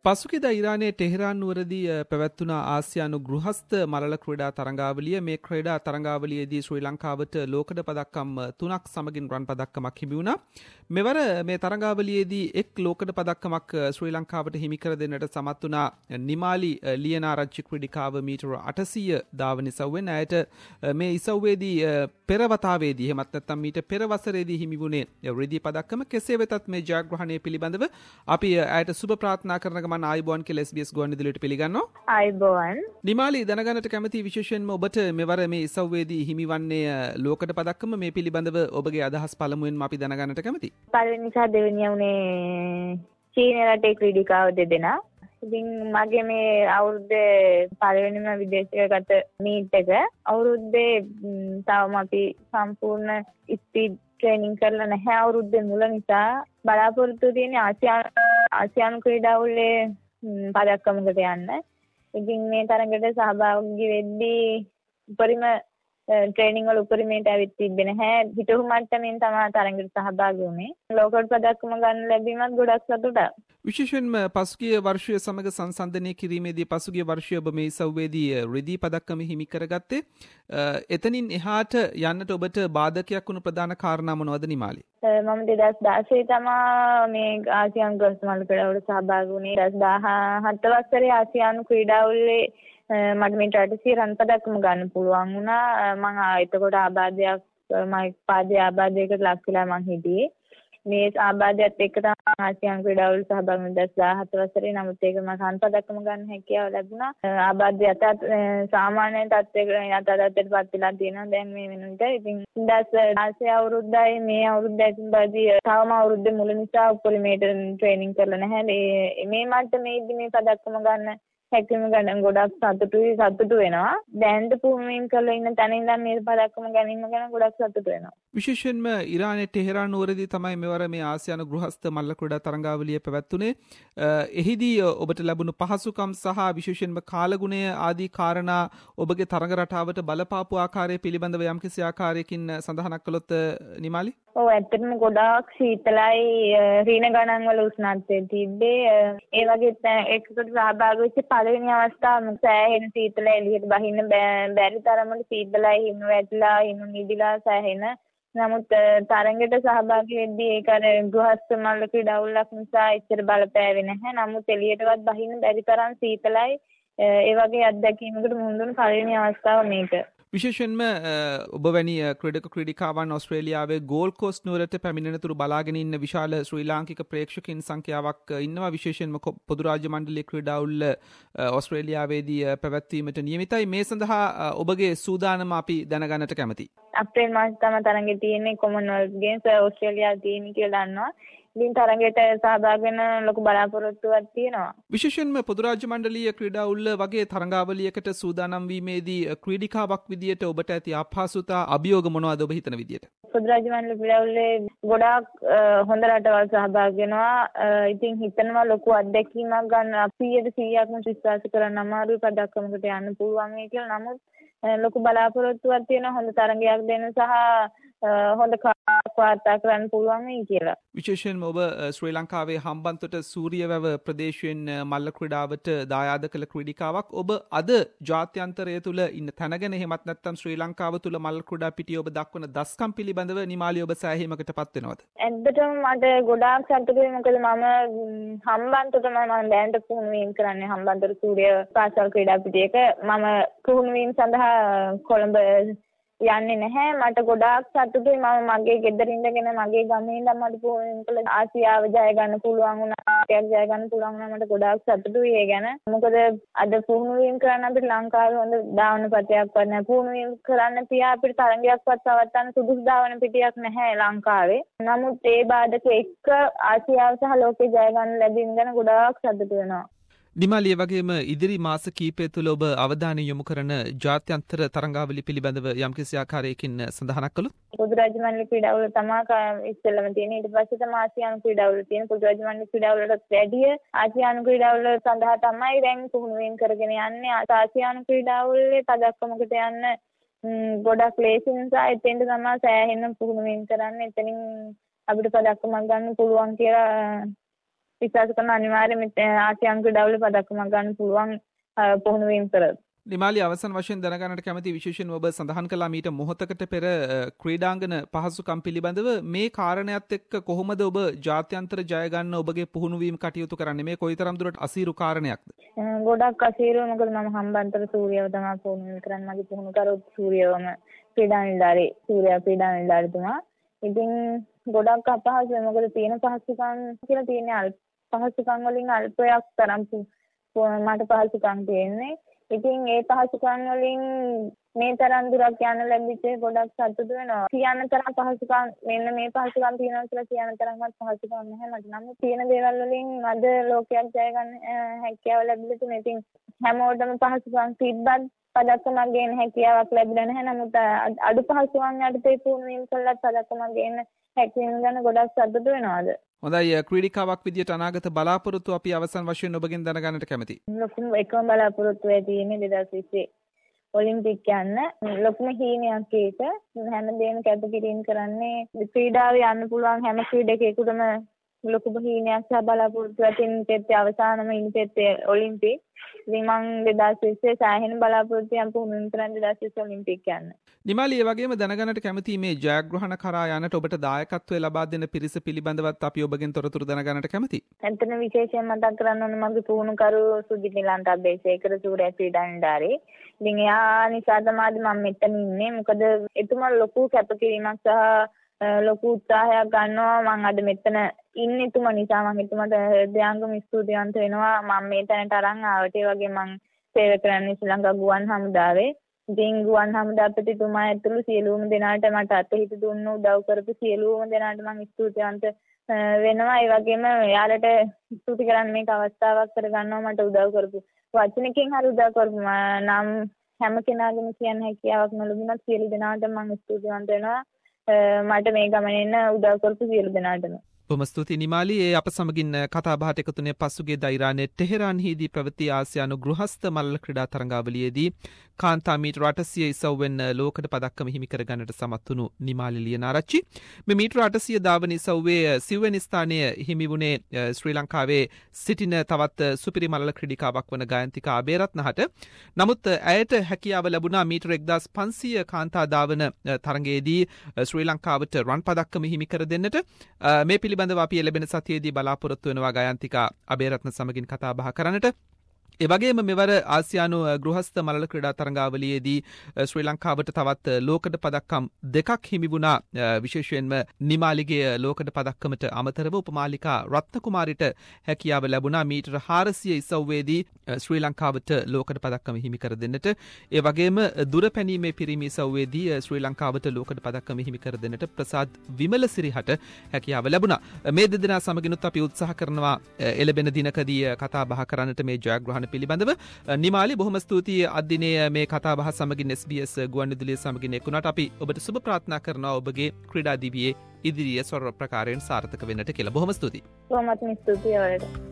පසුගියදා ඉරානයේ Tehran නුවරදී පැවැත්වුණ ආසියානු ගෘහස්ත මලල ක්‍රීඩා තරඟාවලිය මේ ක්‍රීඩා තරඟාවලියේදී ශ්‍රී ලංකාවට ලෝකඩ පදක්කම් 3ක් සමගින් රන් පදක්කමක් හිමි වුණා. මෙවර මේ තරඟාවලියේදී එක් ලෝකඩ පදක්කමක් ශ්‍රී ලංකාවට හිමි කර දෙන්නට සමත් වුණා නිමාලි ලියනාරච්චි ක්‍රීඩිකාව මීටර 800 ධාවන ඉසව්වෙන් ඇයට මේ ඉසව්වේදී පෙර වතාවේදී එහෙමත් නැත්නම් මීට පෙර වසරේදී හිමි වුණේ රිදී පදක්කම. කෙසේ වෙතත් මේ ජයග්‍රහණය පිළිබඳව අපි ඇයට සුබ ප්‍රාර්ථනා කරන ගමන් ආයිබෝන් කියලා SBS ගුවන්විදුලියට පිළිගන්නවා. ආයිබෝන්. නිමාලි දැනගන්නට කැමති විශේෂයෙන්ම ඔබට මෙවර මේ ඉසව්වේදී හිමිවන්නේ ලෝකඩ පදක්කම මේ පිළිබඳව ඔබගේ අදහස් පළමුවෙන්ම අපි දැනගන්නට කැමතියි. පළවෙනි සහ දෙවෙනි වුණේ චීන රටේ ක්‍රීඩිකාව දෙදෙනා. ඉතින් මගේ මේ අවුරුද්දේ පළවෙනිම විදේශයකට මීට් එක අවුරුද්දේ තවම අපි සම්පූර්ණ ස්පීඩ් ට්‍රේනින් කරලා නැහැ. අවුරුද්දේ මුල නිසා බලාපොරොත්තු තියෙන ආසියානු ක්‍රීඩාවලේ පදක්කමකට යන්න. ඉතින් මේ තරඟට සහභාගී වෙද්දී උපරිම ට්‍රේනින් වල උපරිමයට ඇවිත් තිබ්බේ නැහැ. හිටපු මට්ටමින් තමයි තරඟට සහභාගී වුණේ. ලෝකඩ් පදක්කම ගන්න ලැබීමත් ගොඩක් සතුටක්. විශේෂයෙන්ම පසුගිය වර්ෂය සමග සංසන්දනය කිරීමේදී පසුගිය වර්ෂය ඔබ මේ ඉසව්වේදී රිදී පදක්කම හිමි කරගත්තේ. එතනින් එහාට යන්නට ඔබට බාධකයක් වුණු ප්‍රධාන කාරණා මොනවද නිමාලි? මම 2016 තමයි මේ ආසියානු ගොල්ෆ් මල්ල ක්‍රීඩාවලට සහභාගී වුණේ. 2017 වසරේ ආසියානු ක්‍රීඩාවලේ මට මේ 800 රන් පදක්කම ගන්න පුළුවන් වුණා. මම එතකොට ආබාධයක් මගේ පාදයේ ආබාධයකට ලක් වෙලා මං හිටියේ. මේ ආබාධයත් එක්ක තමයි ආසියානු ක්‍රීඩාවල සහභාගී වුණේ 2017 වසරේ. නමුත් ඒක මම රන් පදක්කම ගන්න හැකියාව ලැබුණා. ආබාධය යටත් සාමාන්‍ය තත්ත්වයකට යටතටපත් වෙලා තියෙනවා දැන් මේ වෙනුවට. ඉතින් 2016 අවුරුද්දයි මේ අවුරුද්දයි තුන්දදී තවම අවුරුද්දේ මුල නිසා උපරිමයට ට්‍රේනින් කරලා නැහැ. මේ මට්ටමේදී මේ පදක්කම ගන්න හැකියම ගන්න ගොඩක් සතුටු වෙනවා. දැන්ද පුහුණුවෙන් කරලා ඉන්න තැන ඉඳන් මේ පදක්කම ගැනීම ගැන ගොඩක් සතුටු වෙනවා. විශේෂයෙන්ම ඉරානයේ ටෙහෙරාන් නුවරදී තමයි මෙවර මේ ආසියානු ගෘහස්ත මල්ල ක්‍රීඩා තරඟාවලිය පැවැත්වුණේ. එහිදී ඔබට ලැබුණු පහසුකම් සහ විශේෂයෙන්ම කාලගුණය ආදී කාරණා ඔබගේ තරඟ රටාවට බලපාපු ආකාරය පිළිබඳව යම්කිසි ආකාරයකින් සඳහනක් කළොත් නිමාලි? ඔව් ඇත්තටම ගොඩාක් සීතලයි රීන ගණන් වල උෂ්ණත්වය තිබ්බේ. ඒ වගේ එකකට සහභාගී වෙච්ච පළවෙනි අවස්ථාව සෑහෙන සීතල එළියට බහින්න බැරි තරමට සීතලයි හිමු වැටිලා හිමු නිදිලා සෑහෙන. නමුත් තරඟයට සහභාගී වෙද්දී ඒක අර ගෘහස්ත මල්ල ක්‍රීඩාවලක් නිසා එච්චර බලපෑවේ නැහැ. නමුත් එළියටවත් බහින්න බැරි තරම් සීතලයි. ඒ වගේ අත්දැකීමකට මුහුණ දුන්න පළවෙනි අවස්ථාව මේක. විශේෂයෙන්ම ඔබ වැනි ක්‍රීඩක ක්‍රීඩිකාවන් ඕස්ට්‍රේලියාවේ ගෝල්ඩ් කෝස්ට් නුවරට පැමිණෙනතුරු බලාගෙන ඉන්න විශාල ශ්‍රී ලාංකික ප්‍රේක්ෂකයන් සංඛ්‍යාවක් ඉන්නවා. විශේෂයෙන්ම පොදු රාජ්‍ය මණ්ඩලයේ ක්‍රීඩාවල ඕස්ට්‍රේලියාවේදී පැවැත්වීමට නියමිතයි. මේ සඳහා ඔබගේ සූදානම අපි දැනගන්නට කැමතියි. අප්‍රේල් මාසයේ තමයි තරඟේ තියෙන්නේ. කොමන්වෙල්ත් ගේම්ස් ඕස්ට්‍රේලියාවේ තියෙන්නේ කියලා දන්නවා. ඉතින් තරඟයට සහභාගී වෙන ලොකු බලාපොරොත්තුවක් තියෙනවා. විශේෂයෙන්ම පොදු රාජ්‍ය මණ්ඩලීය ක්‍රීඩාවල වගේ තරඟාවලියකට සූදානම් වීමේදී ක්‍රීඩිකාවක් විදියට ඔබට ඇති අපහසුතා අභියෝග මොනවද ඔබ හිතන විදියට? පොදු රාජ්‍ය මණ්ඩල ක්‍රීඩාවලේ ගොඩාක් හොඳ රටවල් සහභාගී වෙනවා. ඉතින් හිතනවා ලොකු අත්දැකීමක් ගන්න 100%ක්ම විශ්වාස කරන්න අමාරුයි පදක්කමකට යන්න පුළුවන් වෙයි කියලා. නමුත් ලොකු බලාපොරොත්තුවක් තියෙනවා හොඳ තරඟයක් දෙන්න සහ හොඳ වාර්තා කරන්න පුළුවන් වෙයි කියලා. විශේෂයෙන්ම ඔබ ශ්‍රී ලංකාවේ හම්බන්තොට සූරියවැව ප්‍රදේශයෙන් මල්ල ක්‍රීඩාවට දායාද කළ ක්‍රීඩිකාවක්. ඔබ අද ජාත්‍යන්තරය තුළ ඉන්න තැනගෙන එහෙමත් නැත්නම් ශ්‍රී ලංකාව තුළ මල්ල ක්‍රීඩා පිටියේ ඔබ දක්වන දස්කම් පිළිබඳව නිමාලි ඔබ සෑහීමකට පත් වෙනවද? ඇත්තටම මට ගොඩාක් සතුටුයි. මොකද මම හම්බන්තොටම මම දැනට පුහුණුවීම් කරන්නේ හම්බන්තොට සූරිය පාසල් ක්‍රීඩා පිටියක. මම පුහුණුවීම් සඳහා කොළඹ යන්නේ නැහැ. මට ගොඩාක් සතුටුයි. මම මගේ ගෙදර ඉඳගෙන මගේ ගමේ ඉඳන් මට පුහුණුවීම් කළ ආසියාව ජය ගන්න පුළුවන් වුණා. ජය ගන්න පුළුවන් වුණා. මට ගොඩාක් සතුටුයි ඒ ගැන. මොකද අද පුහුණුවීම් කරන්න අපිට ලංකාවේ හොඳ ධාවන පතයක්වත් නැහැ. පුහුණුවීම් කරන්න තියා අපිට තරඟයක්වත් පවත්වන්න සුදුසු ධාවන පිටියක් නැහැ ලංකාවේ. නමුත් ඒ බාධක එක්ක ආසියාව සහ ලෝකේ ජය ගන්න ලැබීම ගැන ගොඩාක් සතුටු වෙනවා. නිමාලිය වගේම ඉදිරි මාස කීපය තුළ ඔබ අවධානය යොමු කරන ජාත්‍යන්තර තරඟාවලි පිළිබඳව යම්කිසි ආකාරයකින් සඳහනක් කළොත්? පොදු රාජ්‍ය මණ්ඩල ක්‍රීඩාවල තමයි ඉස්සෙල්ලම තියෙන්නේ. ඊට පස්සේ තමයි ආසියානු ක්‍රීඩාවල තියෙන්නේ. පොදු රාජ්‍ය මණ්ඩල ක්‍රීඩාවලට වැඩිය ආසියානු ක්‍රීඩාවල සඳහා තමයි දැන් පුහුණුවීම් කරගෙන යන්නේ. ආසියානු ක්‍රීඩාවලේ පදක්කමකට යන්න ගොඩක් ලේසි නිසා එතෙන්ට තමයි සෑහෙන පුහුණුවීම් කරන්නේ. එතනින් අපිට පදක්කමක් ගන්න පුළුවන් කියලා විශ්වාස කරන අනිවාර්යයෙන්ම ආසියානු ක්‍රීඩාවල පදක්කමක් ගන්න පුළුවන් පුහුණු වීම කරත්. නිමාලි අවසන් වශයෙන් දැනගන්නට කැමති විශේෂයෙන් ඔබ සඳහන් කළා මීට මොහොතකට පෙර ක්‍රීඩාංගන පහසුකම් පිළිබඳව මේ කාරණයක් එක්ක කොහොමද ඔබ ජාත්‍යන්තර ජය ගන්න ඔබගේ පුහුණු වීම කටයුතු කරන්නේ මේ කොයිතරම් දුරට අසීරු කාරණයක්ද? ගොඩක් අසීරු මොකද මම හම්බන්තොට සූර්යව තමයි පුහුණු කරන්නේ මගේ පුහුණු කරොත් සූර්යවම ක්‍රීඩා නිලධාරී සූර්යා ක්‍රීඩා නිලධාරීතුමා. ඉතින් ගොඩක් අපහසුයි මොකද තියෙන පහසුකම් කියලා තියෙන පහසුකම් වලින් අල්පයක් තරම් මට පහසුකම් තියෙන්නේ. ඉතින් ඒ පහසුකම් වලින් මේ තරම් දුරක් යන්න ලැබිච්ච ගොඩක් සතුටු වෙනවා. කියන්න තරම් පහසුකම් මෙන්න මේ පහසුකම් තියෙනවා කියලා කියන්න තරම්වත් පහසුකම් නැහැ මට. නමුත් තියෙන දේවල් වලින් අද ලෝකයක් ජය ගන්න හැකියාව ලැබිලා තියෙනවා. ඉතින් හැමෝටම පහසුකම් තිබ්බත් පදක්කමක් ගේන්න හැකියාවක් ලැබිලා නැහැ. නමුත් අඩු පහසුකම් යටතේ පුහුණු වීම කළත් පදක්කමක් ගේන්න හැකියාව ගැන ගොඩක් සතුටු වෙනවාද. හොඳයි ක්‍රීඩිකාවක් විදියට අනාගත බලාපොරොත්තු අපි අවසන් වශයෙන් ඔබගෙන් දැනගන්නට කැමතියි. ලොකුම එකම බලාපොරොත්තුව තියෙන්නේ 2020 ඔලිම්පික් යන්න. ලොකුම හීනයක් ඒක. හැමදේම කැපකිරීම කරන්නේ ක්‍රීඩාවේ යන්න පුළුවන් හැම ක්‍රීඩකයෙකුටම ලොකුම හීනයක් සහ බලාපොරොත්තුවක් තියෙන අවසානම ඉනිපෙත්තේ ඔලිම්පික්. ඉතින් මම 2020 සෑහෙන බලාපොරොත්තුවක් පුහුණු කරන් 2020 ඔලිම්පික් යන්න. නිමාලි ඒ වගේම දැනගන්නට කැමතියි මේ ජයග්‍රහණ කරා යන්නට ඔබට දායකත්වය ලබා දෙන පිරිස පිළිබඳවත් අපි ඔබගෙන් තොරතුරු දැනගන්නට කැමතියි. ඇත්තටම විශේෂයෙන් මතක් කරන්න ඕනේ මගේ පුහුණුකරු සුජිත් නිලන්ත අබේසේකර සූර්යා ක්‍රීඩා නිලධාරී. ඉතින් එයා නිසා තමයි මම මෙතන ඉන්නේ. මොකද එතුමා ලොකු කැපකිරීමක් සහ ලොකු උත්සාහයක් ගන්නවා. මම අද මෙතන ඉන්නේ එතුමා නිසා. මම එතුමාට හෘදයාංගම ස්තුතිවන්ත වෙනවා. මම මේ තැනට අරන් ආවට ඒ වගේ මම සේවය කරන්නේ ශ්‍රී ලංකා ගුවන් හමුදාවේ. ඉතින් ගුවන් හමුදාපතිතුමා ඇතුළු සියලුම දෙනාට මට අතහිත දුන්න උදව් කරපු සියලුම දෙනාට මම ස්තුතිවන්ත වෙනවා. ඒ වගේම යාළට ස්තුති කරන්න මේක අවස්ථාවක් කරගන්නවා මට උදව් කරපු. වචනකින් හරි උදව් කරපු නම් හැම කෙනාගේම කියන්න හැකියාවක් නොලැබුණත් සියලු දෙනාට මම ස්තුතිවන්ත වෙනවා. මට මේ ගමනෙන්න උදව් කරපු සියලු දෙනාටම. බොහොම ස්තුතියි නිමාලි. ඒ අප සමගින් කතා බහට එකතුනේ පසුගියදා ඉරානයේ ටෙහෙරාන්හිදී පැවති ආසියානු ගෘහස්ත මල්ල ක්‍රීඩා තරඟාවලියේදී කාන්තා මීටර 800 ඉසව්වෙන් ලෝකඩ පදක්කම හිමි කර ගන්නට සමත් වුණු නිමාලි ලියනාරච්චි. මේ මීටර 800 ධාවන ඉසව්වේ සිව්වෙනි ස්ථානය හිමි වුණේ ශ්‍රී ලංකාවේ සිටින තවත් සුපිරි මල්ල ක්‍රීඩිකාවක් වන ගායන්තිකා අබේරත්නහට. නමුත් ඇයට හැකියාව ලැබුණා මීටර 1500 කාන්තා ධාවන තරඟයේදී ශ්‍රී ලංකාවට රන් පදක්කම හිමි කර දෙන්නට. මේ පිළිබඳව අපි ලැබෙන සතියේදී බලාපොරොත්තු වෙනවා ගායන්තිකා අබේරත්න සමගින් කතා බහ කරන්නට. ඒ වගේම මෙවර ආසියානු ගෘහස්ත මල්ල ක්‍රීඩා තරඟාවලියේදී ශ්‍රී ලංකාවට තවත් ලෝකඩ පදක්කම් දෙකක් හිමි වුණා. විශේෂයෙන්ම නිමාලිගේ ලෝකඩ පදක්කමට අමතරව උපමාලිකා රත්නකුමාරිට හැකියාව ලැබුණා මීටර 400 ඉසව්වේදී ශ්‍රී ලංකාවට ලෝකඩ පදක්කම හිමි කර දෙන්නට. ඒ වගේම දුර පැනීමේ පිරිමි ඉසව්වේදී ශ්‍රී ලංකාවට ලෝකඩ පදක්කම හිමි කර දෙන්නට ප්‍රසාද් විමලසිරිහට හැකියාව ලැබුණා. මේ දෙදෙනා සමගිනුත් අපි උත්සාහ කරනවා එළබෙන දිනකදී කතා බහ කරන්නට මේ ජයග්‍රහණ පිළිබඳව. නිමාලි බොහොම ස්තුතියි අද දිනේ මේ කතා බහ සමගින් SBS ගුවන්විදුලිය සමගින් එක්ුණාට. අපි ඔබට සුබ ප්‍රාර්ථනා කරනවා ඔබගේ ක්‍රීඩා දිවියේ ඉදිරියේ සොර ප්‍රකාරයෙන් සාර්ථක වෙන්නට කියලා. බොහොම ස්තුතියි. බොහොමත්ම ස්තුතියි ඔයාලට.